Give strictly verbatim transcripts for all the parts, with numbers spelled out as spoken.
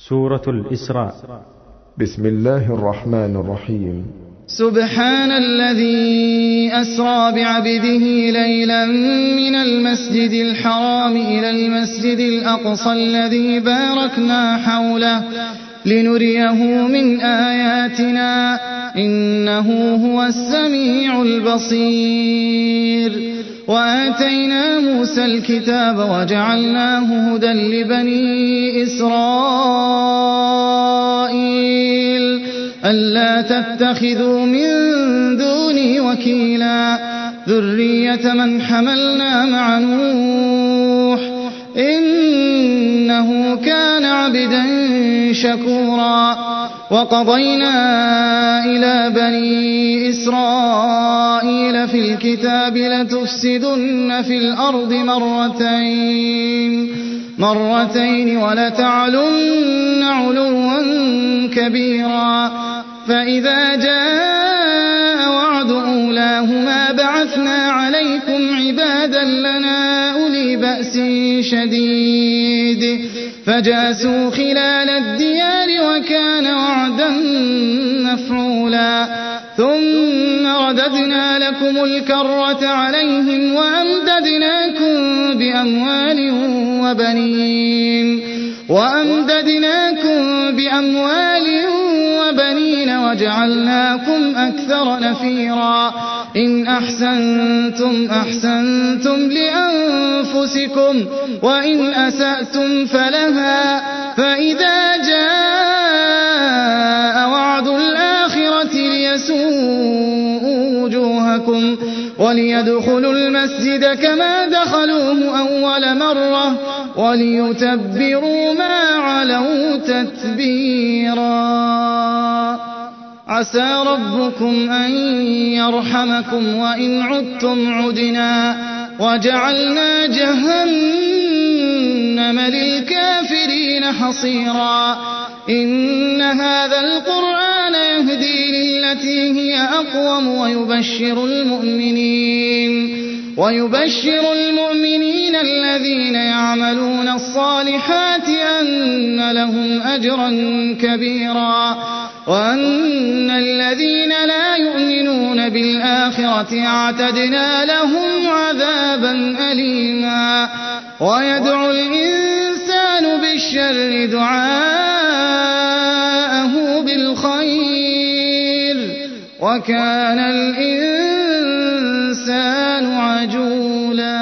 سورة الإسراء. بسم الله الرحمن الرحيم. سبحان الذي أسرى بعبده ليلا من المسجد الحرام إلى المسجد الأقصى الذي باركنا حوله لنريه من آياتنا إنه هو السميع البصير. وآتينا موسى الكتاب وجعلناه هدى لبني إسرائيل ألا تتخذوا من دوني وكيلا ذرية من حملنا مع نوح إنه كان عبدا شكورا. وقضينا إلى بني إسرائيل في الكتاب لتفسدن في الأرض مرتين مرتين ولتعلن علوا كبيرا. فإذا جاء وعد أولاهما بعثنا عليكم عبادا لنا أولي بأس شديد فجاسوا خلال الديار وكان وعدا مفعولا. ثم رددنا لكم الكرة عليهم وأمددناكم بأموال وبنين وأمددناكم بأموال وبنين وجعلناكم أكثر نفيرا. إن أحسنتم أحسنتم لأنفسكم وإن أسأتم فلها. فإذا جاء وعد الآخرة ليسوءوا وجوهكم وليدخلوا المسجد كما دخلوه أول مرة وليتبروا ما علوا تتبيرا. عسى ربكم أن يرحمكم وإن عدتم عدنا وجعلنا جهنم للكافرين حصيرا. إن هذا القرآن يهدي للتي هي أقوم ويبشر المؤمنين ويبشر المؤمنين الذين يعملون الصالحات أن لهم أجرا كبيرا وأن الذين لا يؤمنون بالآخرة اعتدنا لهم عذابا أليما. ويدعو الإنسان بالشر دعاءه بالخير وكان الإنسان عجولا.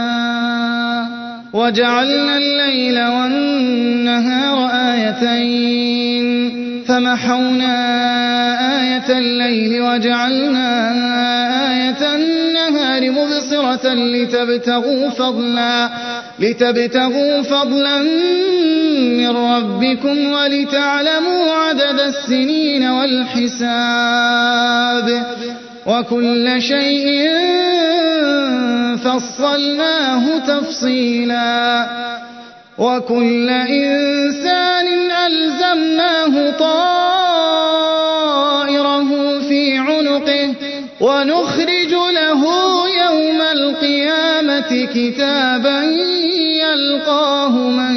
وجعلنا الليل والنهار آيتين فمحونا آية الليل وجعلنا آية النهار مبصرة لتبتغوا فضلا لتبتغوا فضلا من ربكم ولتعلموا عدد السنين والحساب وكل شيء فصلناه تفصيلا. وكل إنسان ألزمناه طائره في عنقه ونخرج له يوم القيامة كتابا يلقاه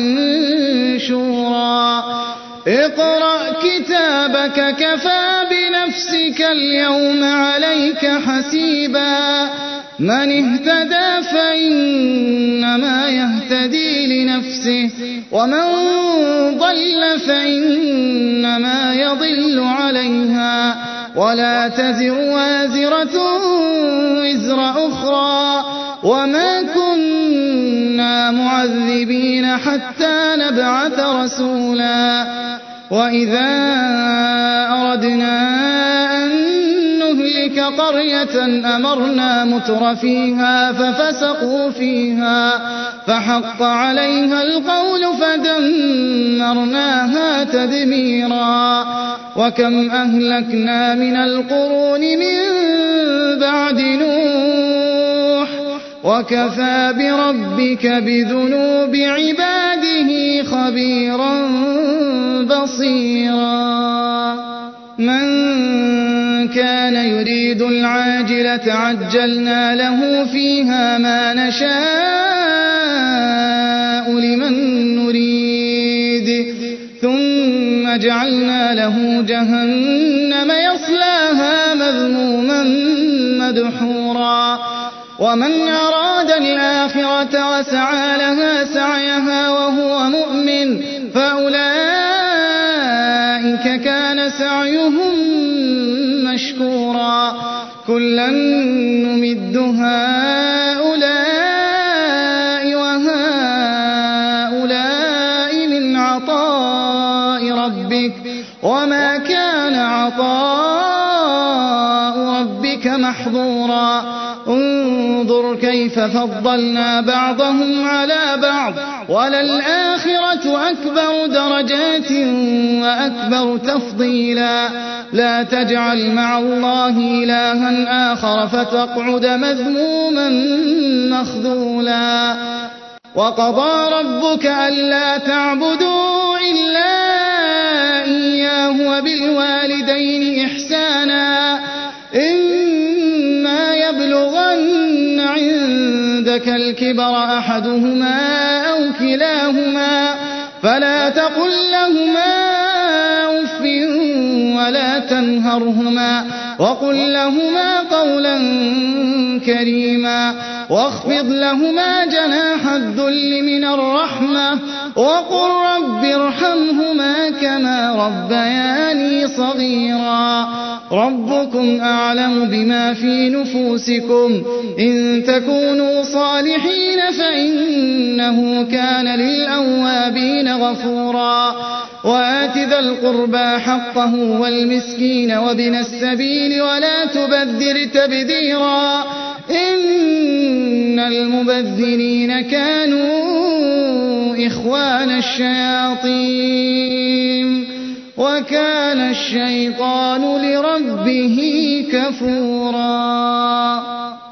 منشورا. اقرأ كتابك كفى بنفسك اليوم عليك حسيبا. من اهتدى فإنما يهتدي لنفسه ومن ضل فإنما يضل عليها ولا تزر وازرة وزر أخرى وما كنا معذبين حتى نبعث رسولا. وإذا أردنا أن نهلك قرية أمرنا متر فيها ففسقوا فيها فحق عليها القول فدمرناها تدميرا. وكم أهلكنا من القرون من بعد نوح وكفى بربك بذنوب عباده خبيرا بصيرا. من كان يريد العاجلة عجلنا له فيها ما نشاء لمن نريد ثم ثم جعلنا له جهنم يصلاها مذموما مدحورا ومن أراد الآخرة وسعى لها سعيها وهو مؤمن فأولئك كان سعيهم مشكورا كلا نمد هؤلاء وهؤلاء من عطاء ربك وما كان عطاء ربك محظورا انظر كيف فضلنا بعضهم على بعض وللآخرة أكبر درجات وأكبر تفضيلا لا تجعل مع الله إلها آخر فتقعد مذموما مخذولا وقضى ربك ألا تعبدوا إلا إياه وبالوالدين إحسانا إما يبلغن عندك الكبر أحدهما أو كلاهما فلا تقل لهما أف ولا تنهرهما وقل لهما قولا كريما واخفض لهما جناح الذل من الرحمة وقل رب ارحمهما كما ربياني صغيرا ربكم أعلم بما في نفوسكم إن تكونوا صالحين فإنه كان للأوابين غفورا وآت ذا القربى حقه والمسكين وابن السبيل ولا تبذر تبذيرا إن المبذرين كانوا إخوان الشياطين وكان الشيطان لربه كفورا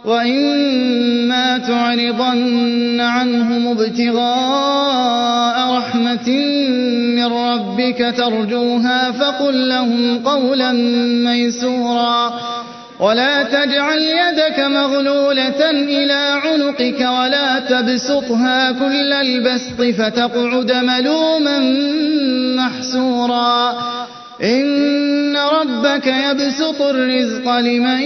وإما تعرضن عنهم ابتغاء رحمة من ربك ترجوها فقل لهم قولا ميسورا ولا تجعل يدك مغلولة إلى عنقك ولا تبسطها كل البسط فتقعد ملوما محسورا إن ربك يبسط الرزق لمن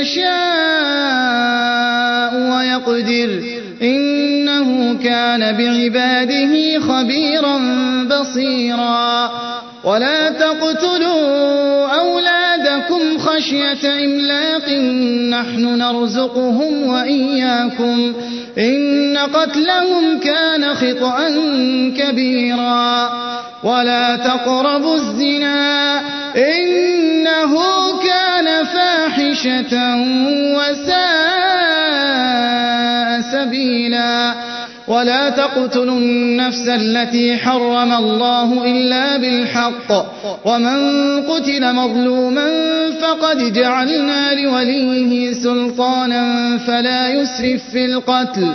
يشاء ويقدر إنه كان بعباده خبيرا بصيرا ولا تقتلوا أولادكم خشية إملاق نحن نرزقهم وإياكم إن قتلهم كان خطأ كبيرا ولا تقربوا الزنا إنه كان فاحشة وساء سبيلا ولا تقتلوا النفس التي حرم الله إلا بالحق ومن قتل مظلوما فقد جعلنا لوليه سلطانا فلا يسرف في القتل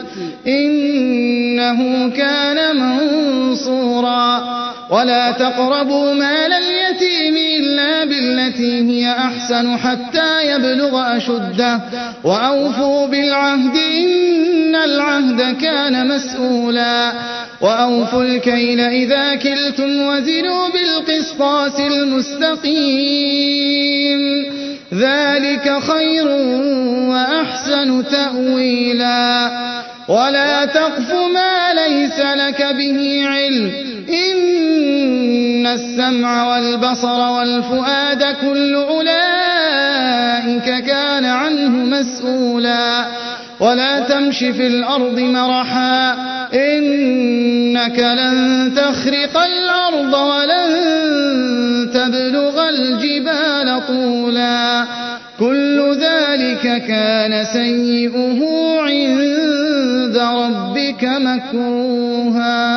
إنه كان منصورا ولا تقربوا مال اليتيم إلا بالتي هي أحسن حتى يبلغ أشده وأوفوا بالعهد إن العهد كان مسؤولا وأوفوا الكيل إذا كلتم وزنوا بالقسطاس المستقيم ذلك خير وأحسن تأويلا ولا تقف ما ليس لك به علم إن السمع والبصر والفؤاد كل أولئك كان عنه مسؤولا ولا تمش في الأرض مرحا إنك لن تخرق الأرض ولن تبلغ الجبال طولا كل ذلك كان سيئه عند ربك مكروها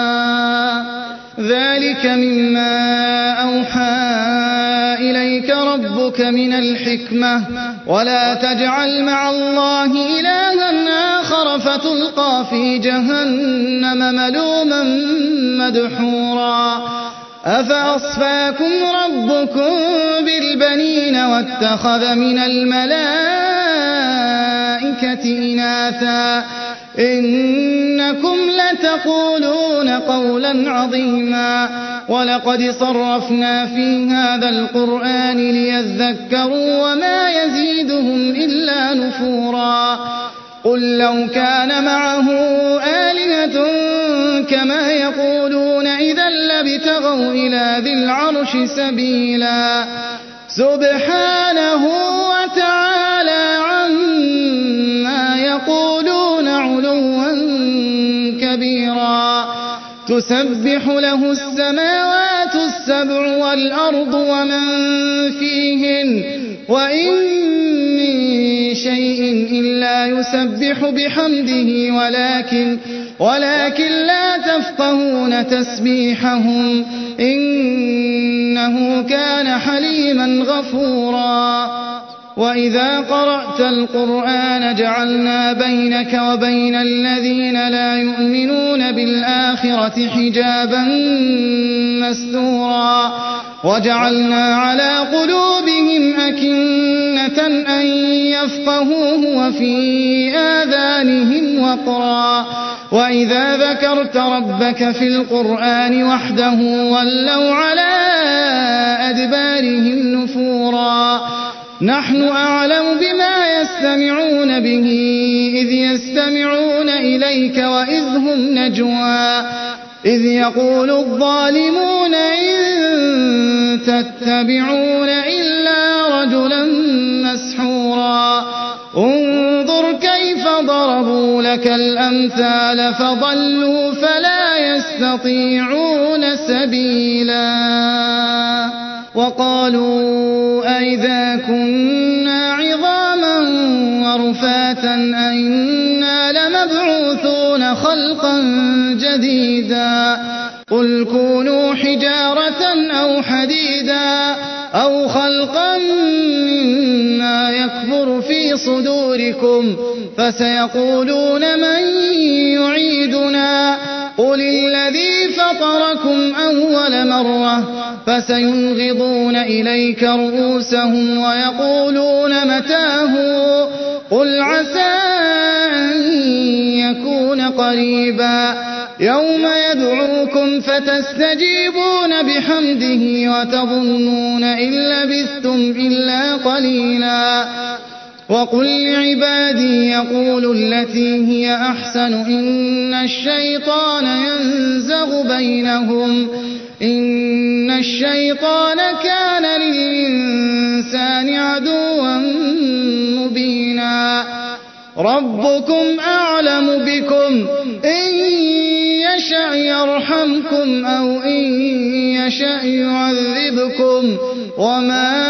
ذلك مما أوحى إليك ربك من الحكمة ولا تجعل مع الله إلها آخر فتلقى في جهنم ملوما مدحورا أفأصفاكم ربكم بالبنين واتخذ من الملائكة إناثا إنكم لتقولون قولا عظيما ولقد صرفنا في هذا القرآن ليذكروا وما يزيدهم إلا نفورا قل لو كان معه آلهة كما يقولون إذا لابتغوا إلى ذي العرش سبيلا سبحانه وتعالى عما يقولون علوا كبيرا تسبح له السماوات السبع والأرض ومن فيهن وإن من شيء إلا يسبح بحمده ولكن ولكن لا تفقهون تسبيحهم إنه كان حليما غفورا وإذا قرأت القرآن جعلنا بينك وبين الذين لا يؤمنون بالآخرة حجابا مستورا وجعلنا على قلوبهم أكنة أن يفقهوه وفي آذانهم وقرا وإذا ذكرت ربك في القرآن وحده ولوا على أدبارهم نفورا نحن أعلم بما يستمعون به إذ يستمعون إليك وإذ هم نجوى إذ يقول الظالمون إن تتبعون إلا رجلا مسحورا انظر كيف ضربوا لك الأمثال فضلوا فلا يستطيعون سبيلا وقالوا أئذا كنا عظاما ورفاتا أئنا لمبعوثون خلقا جديدا قل كونوا حجارة أو حديدا أو خلقا مما يكبر في صدوركم فسيقولون من يعيدنا قل الذي فطركم أول مرة فسينغضون إليك رؤوسهم ويقولون متاه قل عسى أن يكون قريبا يوم يدعوكم فتستجيبون بحمده وتظنون إن لبثتم إلا قليلا وقل لعبادي يقولوا التي هي أحسن إن الشيطان ينزغ بينهم إن الشيطان كان للإنسان عدوا مبينا ربكم أعلم بكم إن يشأ يرحمكم أو إن يشأ يعذبكم وما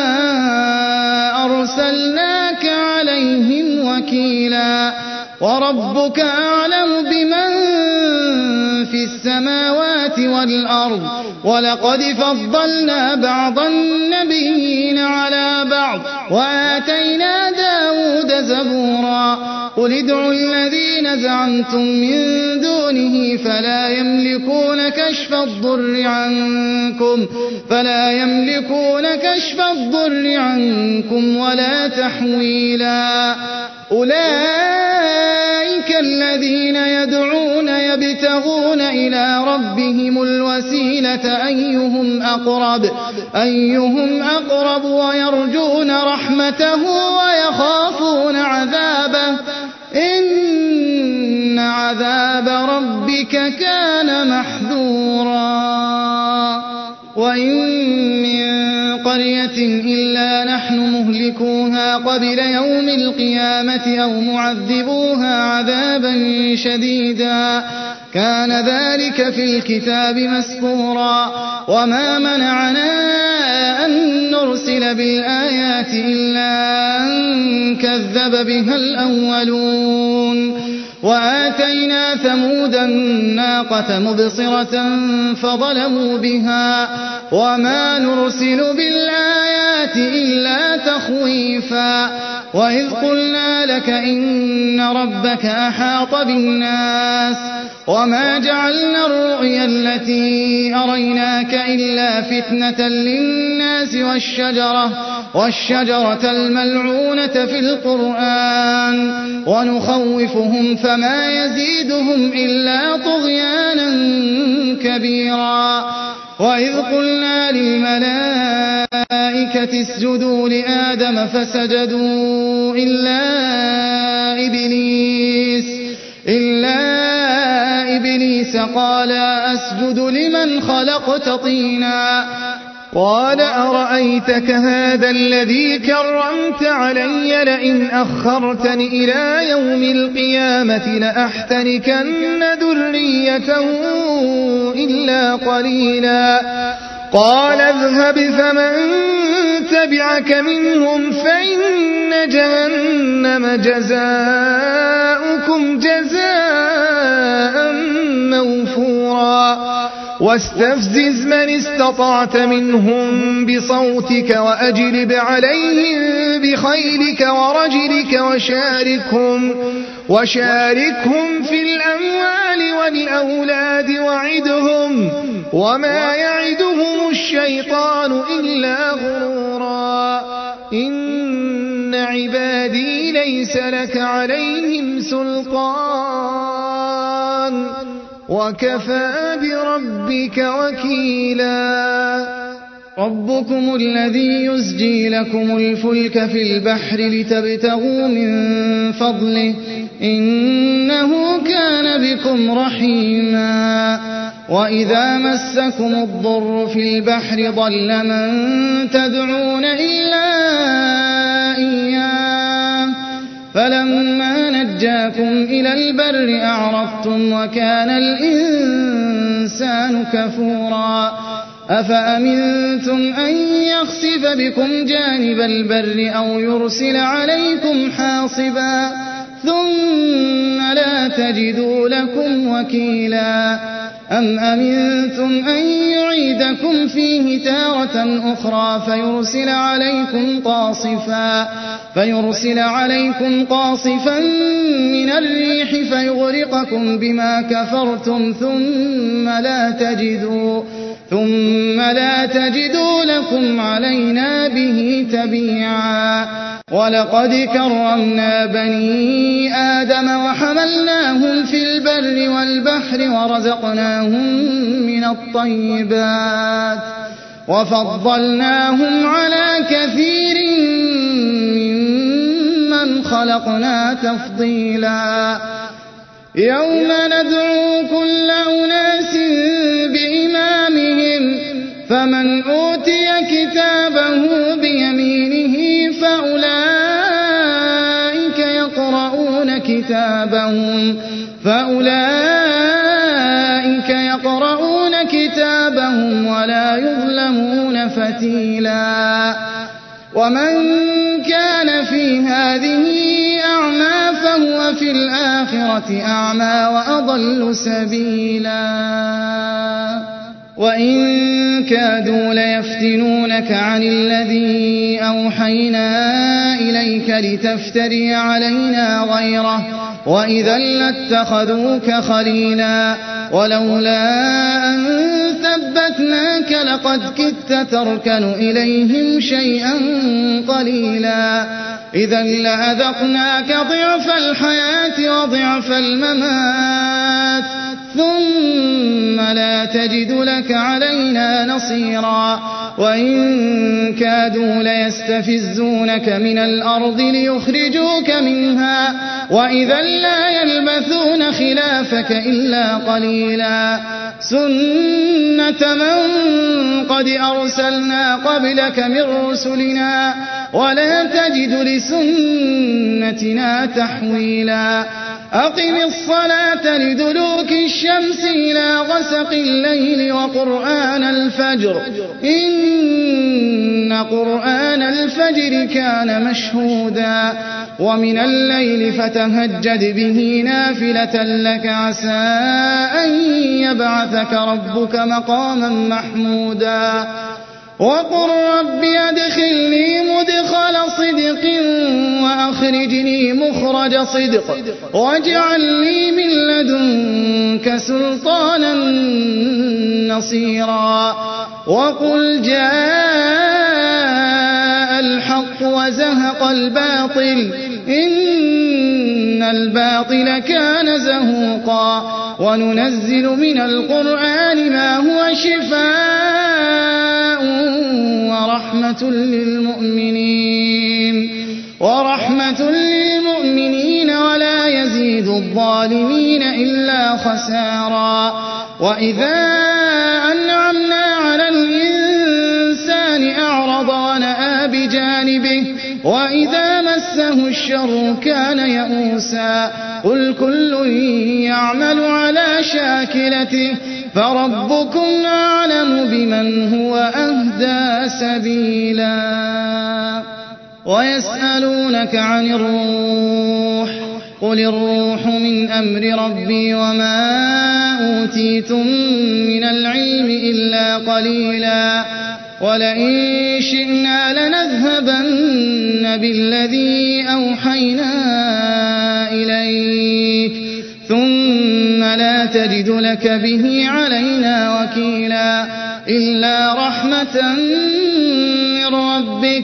أرسلناك عليهم وكيلا وربك أعلم بمن في السماوات والأرض ولقد فضلنا بعض النبيين على بعض وآتينا داود زبورا قل ادعوا الذين زعمتم من دونه فلا يملكون كشف الضر عنكم فلا يملكون كشف الضر عنكم ولا تحويلا أولئك الذين يدعون يبتغون إلى ربهم الوسيلة أيهم أقرب أيهم أقرب ويرجون رحمته ويخافون عذابه إن عذاب ربك كان محذورا وإن من قرية إلا نحن مهلكوها قبل يوم القيامة أو معذبوها عذابا شديدا كان ذلك في الكتاب مسطورا وما منعنا أن نرسل بالآيات إلا أن كذب بها الأولون وآتينا ثمود الناقة مبصرة فظلموا بها وما نرسل بالآيات الآيات إلا تخويفا وإذ قلنا لك إن ربك أحاط بالناس وما جعلنا الرؤيا التي أريناك إلا فتنة للناس والشجرة, والشجرة الملعونة في القرآن ونخوفهم فما يزيدهم إلا طغيانا كبيرا وإذ قلنا للملائكة اسجدوا لآدم فسجدوا إلا إبليس إلا إبليس قال أسجد لمن خلقت طينا قال أرأيتك هذا الذي كرمت علي لئن أخرتني إلى يوم القيامة لأحتركن ذريته إلا قليلا قال اذهب فمن تبعك منهم فإن جهنم جزاؤكم جزاء موفورا واستفزز من استطعت منهم بصوتك وأجلب عليهم بخيلك ورجلك وشاركهم, وشاركهم في الأموال والأولاد وعدهم وما يعدهم الشيطان إلا غرورا إن عبادي ليس لك عليهم سلطان وكفى بربك وكيلا ربكم الذي يزجي لكم الفلك في البحر لتبتغوا من فضله إنه كان بكم رحيما وإذا مسكم الضر في البحر ضل من تدعون إلا إياه فلما نجاكم إلى البر أعرضتم وكان الإنسان كفورا أفأمنتم أن يخسف بكم جانب البر أو يرسل عليكم حاصبا ثم لا تجدوا لكم وكيلا أم أمنتم أن يعيدكم فيه تارة أخرى فيرسل عليكم قاصفا فيرسل عليكم قاصفا من الريح فيغرقكم بما كفرتم ثم لا تجدوا ثم لا تجدوا لكم علينا به تبيعا ولقد كرمنا بني آدم وحملناهم في البر والبحر ورزقناهم من الطيبات وفضلناهم على كثير ممن خلقنا تفضيلا يوم ندعو كل أناس بإمامهم فمن أوتي كتابه بيمينه فأولئك يقرؤون كتابهم فأولئك يقرؤون كتابهم ولا يظلمون فتيلا ومن كان في هذه أعمى فهو في الآخرة أعمى وأضل سبيلا وإن كادوا ليفتنونك عن الذي أوحينا إليك لتفتري علينا غيره وإذا لاتخذوك خليلا ولولا أن ثبتناك لقد كدت تركن إليهم شيئا قليلا إذا لأذقناك ضعف الحياة وضعف الممات ثم لا تجد لك علينا نصيرا وإن كادوا ليستفزونك من الأرض ليخرجوك منها وإذا لا يلبثون خلافك إلا قليلا سنة من قد أرسلنا قبلك من رسلنا ولا تجد لسنتنا تحويلا أقم الصلاة لدلوك الشمس إلى غسق الليل وقرآن الفجر إن قرآن الفجر كان مشهودا ومن الليل فتهجد به نافلة لك عسى أن يبعثك ربك مقاما محمودا وقل رب أدخلني مدخل صدق وأخرجني مخرج صدق واجعل لي من لدنك سلطانا نصيرا وقل جاء الحق وزهق الباطل إن الباطل كان زهوقا وننزل من القرآن ما هو شفاء ورحمة للمؤمنين ورحمة للمؤمنين ولا يزيد الظالمين إلا خسارا وإذا أنعمنا على الإنسان أعرض ونأى بجانبه وإذا مسه الشر كان يئوسا قل كل يعمل على شاكلته فربكم أعلم بمن هو أهدى سبيلا ويسألونك عن الروح قل الروح من أمر ربي وما أوتيتم من العلم إلا قليلا ولئن شئنا لنذهبن بالذي أوحينا إليك ثم لا تجد لك به علينا وكيلا إلا رحمة من ربك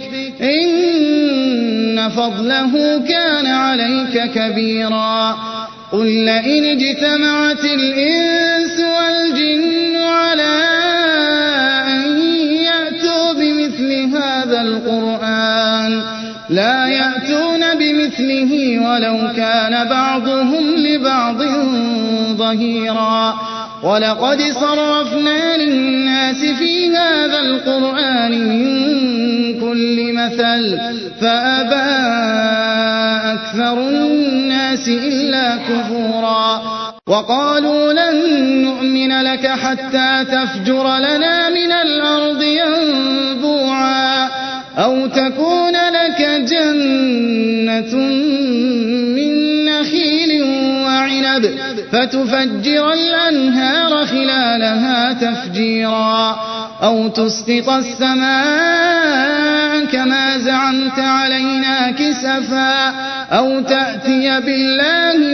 إن فضله كان عليك كبيرا قل لئن اجتمعت الإنس والجن على أن يأتوا بمثل هذا القرآن لا يأتون بمثله ولو كان بعضهم لبعض ظهيرا ولقد صرفنا للناس في هذا القرآن من كل مثل فأبى أكثر الناس إلا كفورا وقالوا لن نؤمن لك حتى تفجر لنا من الأرض ينبوعا أو تكون لك جنة من نخيل وعنب فتفجر الأنهار خلالها تفجيرا أو تسقط السماء كما زعمت علينا كسفا أو تأتي بالله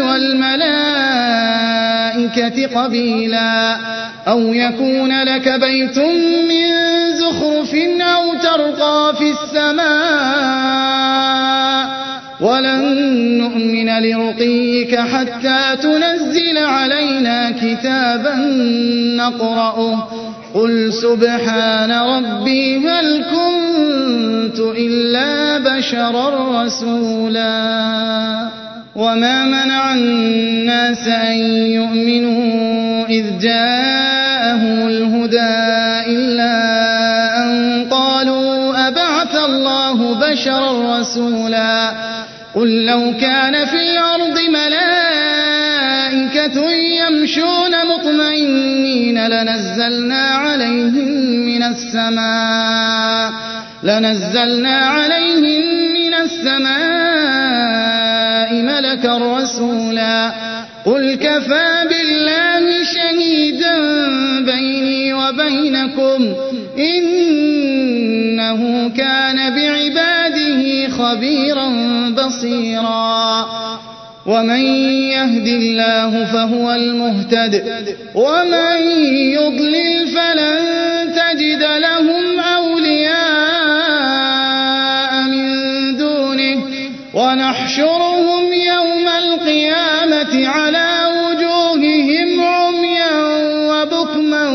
والملائكة قبيلا أو يكون لك بيت من زخرف أو ترقى في السماء ولن نؤمن لرقيك حتى تنزل علينا كتابا نقرأه قل سبحان ربي هل كنت إلا بشرا رسولا وما منع الناس أن يؤمنوا إذ جاءهم الهدى إلا أن قالوا أبعث الله بشرا رسولا قل لو كان في الأرض ملائكة يمشون مطمئنين لنزلنا عليهم من السماء لنزلنا عليهم من السماء ملكا رسولا قل كفى بالله شهيدا بيني وبينكم إنه كان بعباده خبيرا بصيرا ومن يهد الله فهو المهتد ومن يضلل فلن تجد لهم أولياء من دونه ونحشرهم يوم القيامة على وجوههم عميا وبكما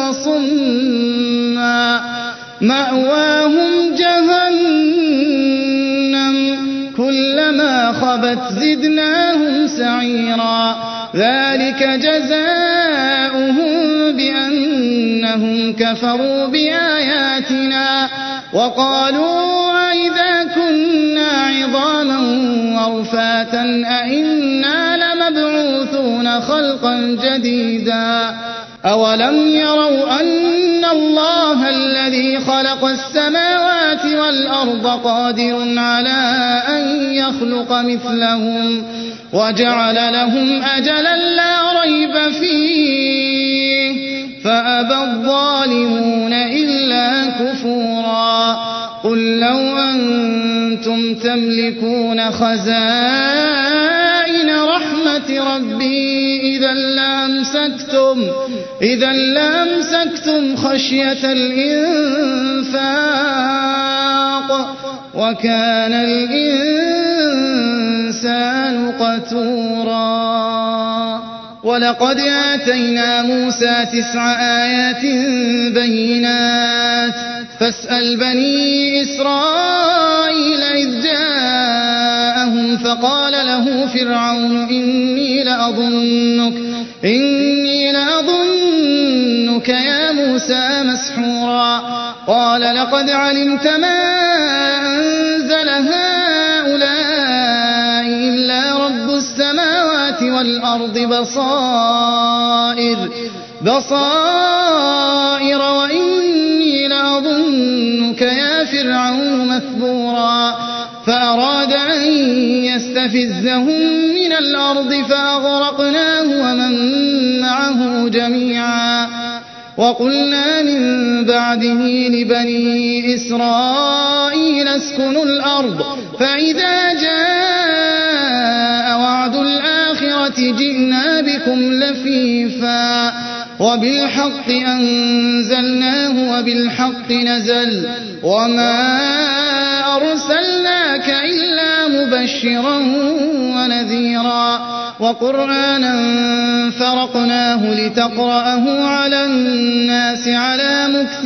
وصما مأواهم جهنم كلما خبت زدناهم سعيرا ذلك جزاؤهم بأنهم كفروا بآياتنا وقالوا أئذا كنا عظاما ورفاتا أئنا لمبعوثون خلقا جديدا أولم يروا أن الله الذي خلق السماوات والأرض قادر على أن يخلق مثلهم وجعل لهم أجلا لا ريب فيه فأبى الظالمون إلا كفورا قل لو أنتم تملكون خزائن رحمة ربي إذا لأمسكتم, إذا لأمسكتم خشية الإنفاق وكان الإنسان قتورا. ولقد آتينا موسى تسع آيات بينات فاسأل بني إسرائيل إذ جاءهم فقال له فرعون إني لأظنك, إني لأظنك يا موسى مسحورا. قال لقد علمت ما أنزل هؤلاء إلا رب السماوات والأرض بصائر, بصائر وإني لأظنك يا فرعون مثبورا. فأراد أن يستفزهم من الأرض فأغرقناه ومن معه جميعا. وقلنا من بعده لبني إسرائيل اسكنوا الأرض فإذا جاء وعد الآخرة جئنا بكم لفيفا وبالحق أنزلناه وبالحق نزل وما أرسلناك إلا مبشرا ونذيرا. وقرآنا فرقناه لتقرأه على الناس على مكث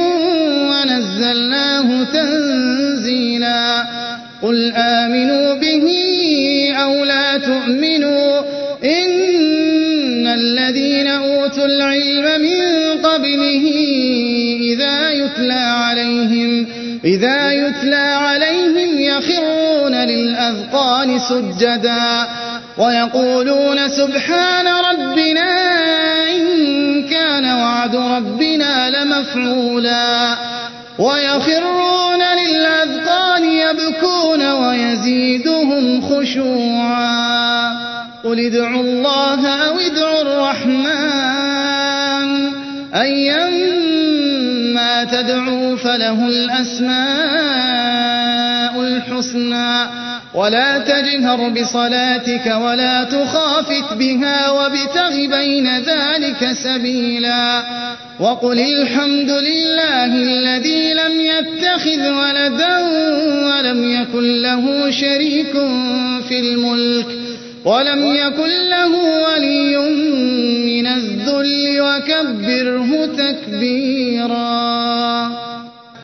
ونزلناه تنزيلا. قل آمنوا به أو لا تؤمنوا إن الذين أوتوا العلم من قبله إذا يتلى عليهم, إذا يتلى عليهم يخرون للأذقان سجدا ويقولون سبحان ربنا إن كان وعد ربنا لمفعولا ويخرون للأذقان يبكون ويزيدهم خشوعا. قل ادعوا الله أو ادعوا الرحمن أيما تدعوا فله الأسماء الحسنى ولا تجهر بصلاتك ولا تخافت بها وابتغ بين ذلك سبيلا. وقل الحمد لله الذي لم يتخذ ولدا ولم يكن له شريك في الملك ولم يكن له ولي من الذل وكبره تكبيرا.